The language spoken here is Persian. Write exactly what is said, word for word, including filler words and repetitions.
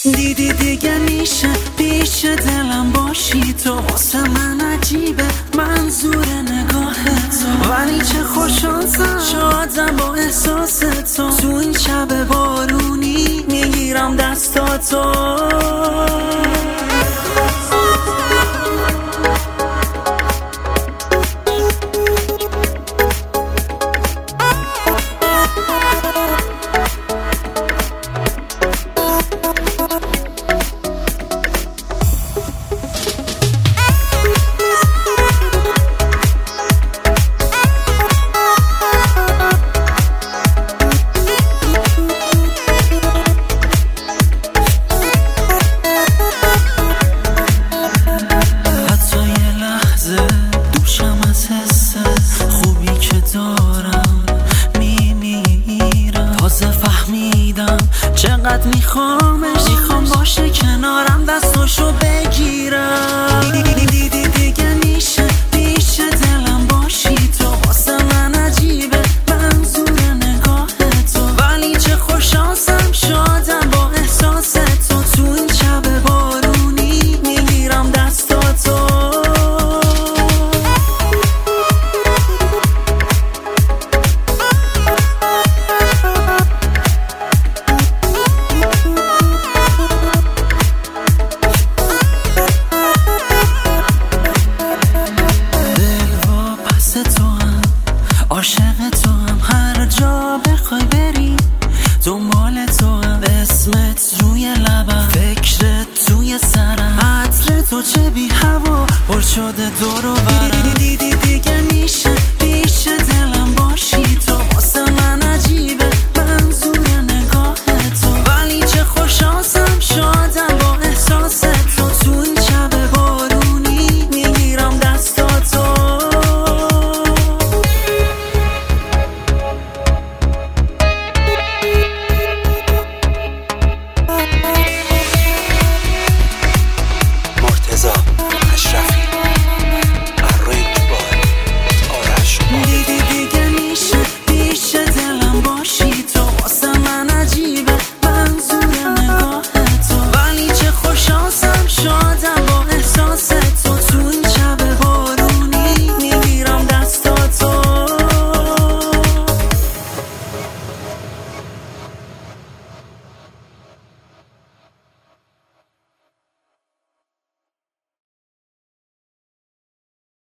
دیدی دیگه میشه پیش دلم باشی تو، واسه من عجیبه منظور نگاه تو، ولی چه خوشانسم شادم با احساس تو. تو این شب بارونی میگیرم دستاتو. چقدر میخوامش، میخوام باشه کنارم دستاشو بگیرم. دیدی دیدی دیگه میشه پیش دلم باشی تو، واسه من عجیبه منظور نگاه تو، ولی چه خوشانسم شادم با احساس تو. تو این شب بارونی میگیرم دستاتو. عاشق تو هم، هر جا بخوای بری دنبال تو هم، اسمت روی لبم، فکرت توی سرم، عطر تو چه بی هوا پر شده دور و برم. دیدی دیگه میشه